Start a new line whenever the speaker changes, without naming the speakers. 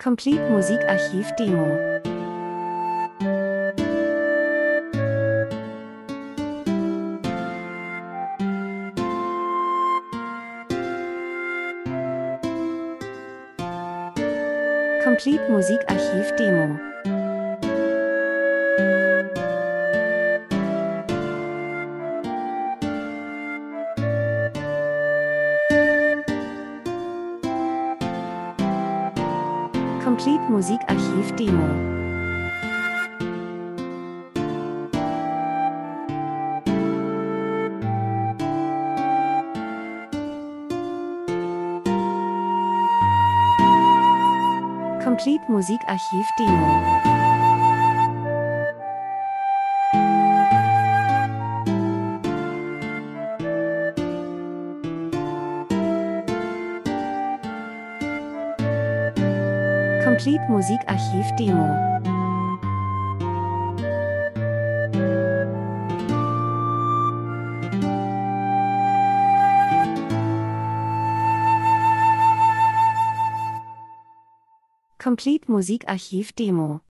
Complete Musikarchiv Demo. Complete Musikarchiv Demo. Complete Musikarchiv Demo. Complete Musikarchiv Demo. Complete Musikarchiv Demo. Complete Musikarchiv Demo.